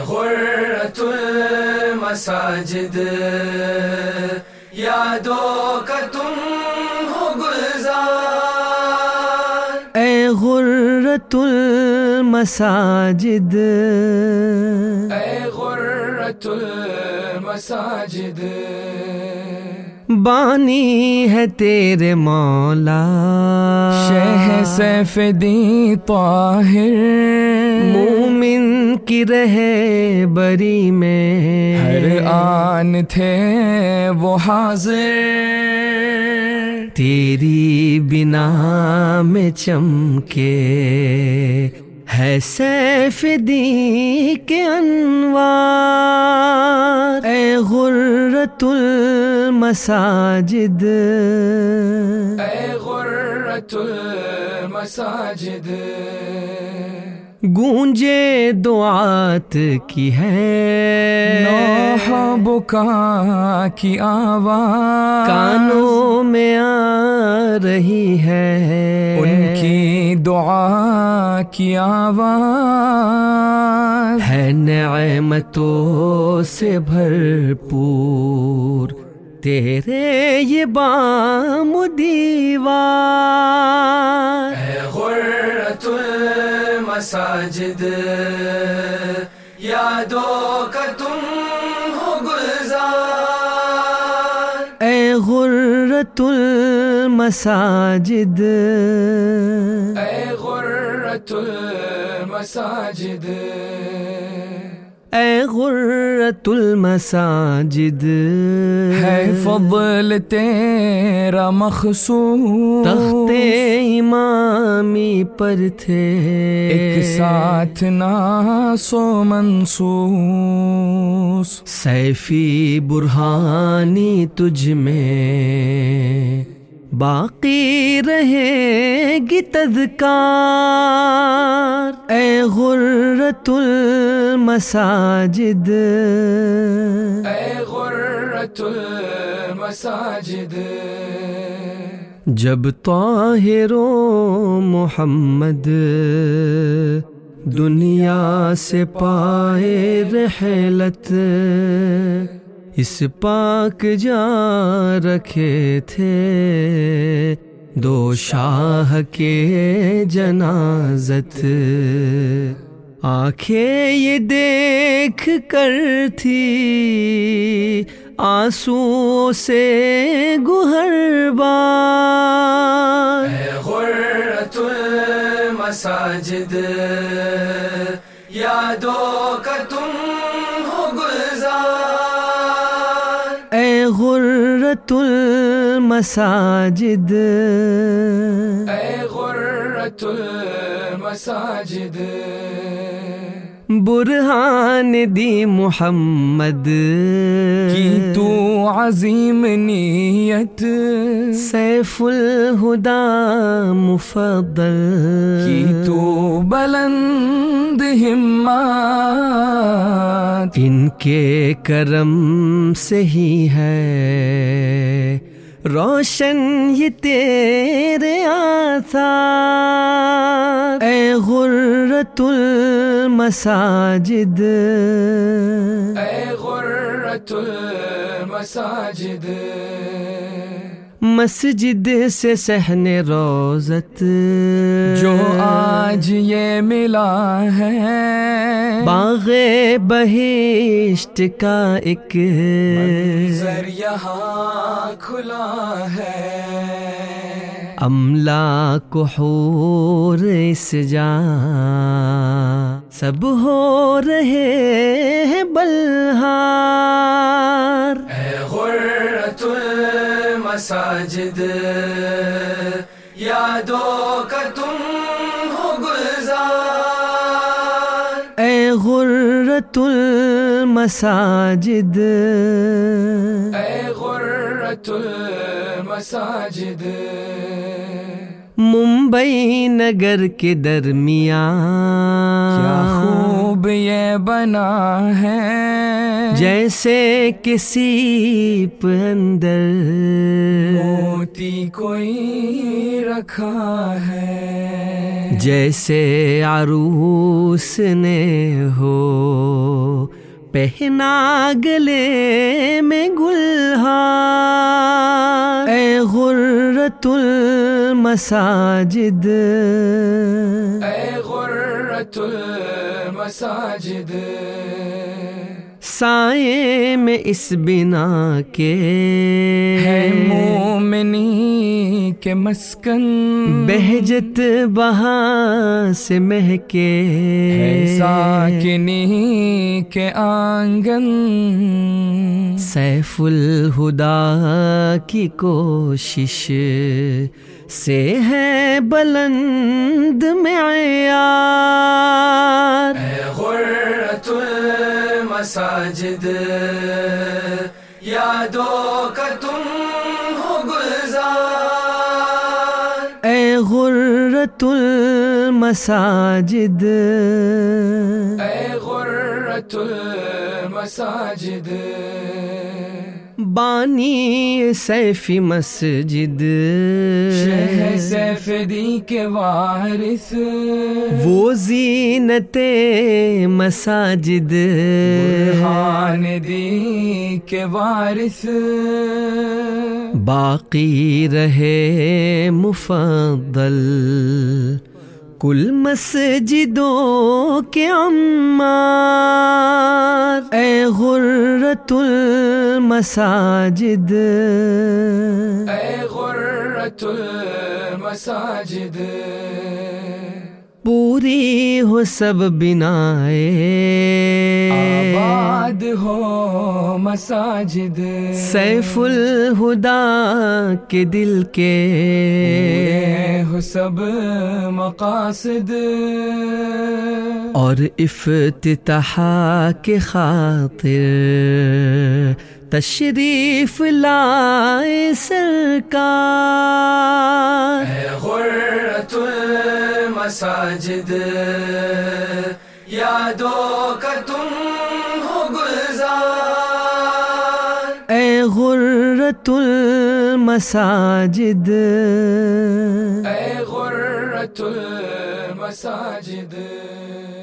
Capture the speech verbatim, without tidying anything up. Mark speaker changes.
Speaker 1: غرۃ المساجد یادوں کا تم ہو گلزار،
Speaker 2: اے غرۃ المساجد،
Speaker 1: اے غرۃ المساجد،
Speaker 2: بانی ہے تیرے مولا
Speaker 1: شہ سیف دین طاہر،
Speaker 2: مومن کی رہے بری میں
Speaker 1: ہر آن تھے وہ حاضر،
Speaker 2: تیری بنا میں چمکے ہے سیف دین کے انوار، اے غرۃ المساجد،
Speaker 1: اے غرۃ المساجد،
Speaker 2: گونجے دعات کی ہے
Speaker 1: نوح بکا کی آواز،
Speaker 2: کانوں میں آ رہی ہے
Speaker 1: ان کی دعا کی آواز،
Speaker 2: ہے نعمتوں سے بھرپور تیرے یہ بام دیوار،
Speaker 1: اے غرۃ المساجد یادوں کا تم ہو گلزار،
Speaker 2: اے غرۃ المساجد،
Speaker 1: اے غرۃ المساجد،
Speaker 2: اے غرۃ المساجد،
Speaker 1: ہے فضل تیرا مخصوص،
Speaker 2: تخت امامی پر تھے
Speaker 1: ایک ساتھ ناس و منصوص،
Speaker 2: سیفی برہانی تجھ میں باقی رہے گی تذکار، اے غرۃ المساجد،
Speaker 1: اے غرۃ المساجد،
Speaker 2: جب طاہر و محمد دنیا سے پائے رحلت، اس پاک جا رکھے تھے دو شاہ کے جنازت، آنکھیں یہ دیکھ کر تھی آنسو سے گہربار،
Speaker 1: اے غرۃ المساجد یادوں کا تم ہو گلزار،
Speaker 2: اے غرۃ المساجد،
Speaker 1: اے غرۃ المساجد،
Speaker 2: برہان دی محمد
Speaker 1: کی تو عظیم نیت،
Speaker 2: سیف الہدا مفضل
Speaker 1: کی تو بلند ہمت،
Speaker 2: ان کے کرم سے ہی ہے روشن یہ تیرے آثار، اے غرۃ المساجد،
Speaker 1: اے غرۃ المساجد،
Speaker 2: مسجد سے صحن روزت
Speaker 1: جو آج یہ ملا ہے،
Speaker 2: باغ بہشت کا ایک
Speaker 1: منظر یہاں کھلا ہے،
Speaker 2: املاک و حور اس جا سب ہو رہے ہیں بلہار،
Speaker 1: اے غرۃ المساجد یادوں کا تم ہو گلزار،
Speaker 2: اے غرۃ المساجد،
Speaker 1: اے غرۃ المساجد،
Speaker 2: ممبئی نگر کے درمیان
Speaker 1: کیا خوب یہ بنا ہے،
Speaker 2: جیسے کسی اندر
Speaker 1: موتی کوئی رکھا ہے،
Speaker 2: جیسے عروس نے ہو پہنا گلے میں گلہار، اے غرۃ المساجد،
Speaker 1: اے غرۃ المساجد،
Speaker 2: سائے میں اس بنا کے
Speaker 1: ہے مومنی کے مسکن،
Speaker 2: بہجت بہار سے مہکے
Speaker 1: ہے ساکنی کے آنگن،
Speaker 2: سیف الہدا کی کوشش سے ہے بلند معیار،
Speaker 1: اے غرۃ المساجد، یادوں کا تم ہو گلزار،
Speaker 2: اے غرۃ المساجد،
Speaker 1: اے غرۃ المساجد،
Speaker 2: بانی سیفی مسجد،
Speaker 1: شہ سیفدی کے وارث،
Speaker 2: وہ زینت مساجد،
Speaker 1: برہان دی کے وارث،
Speaker 2: باقی رہے مفضل کل مسجدوں کے عمار، اے غرۃ المساجد،
Speaker 1: اے غرۃ المساجد،
Speaker 2: پوری ہو سب بنائے
Speaker 1: آباد ہو مساجد،
Speaker 2: سیف الہدا کے دل کے
Speaker 1: پورے ہو سب مقاصد،
Speaker 2: اور افتتاح کے خاطر تشریف لائے سرکار،
Speaker 1: اے غرۃ المساجد، یادوں کا تم ہو گلزار،
Speaker 2: اے غرۃ المساجد،
Speaker 1: اے غرۃ المساجد۔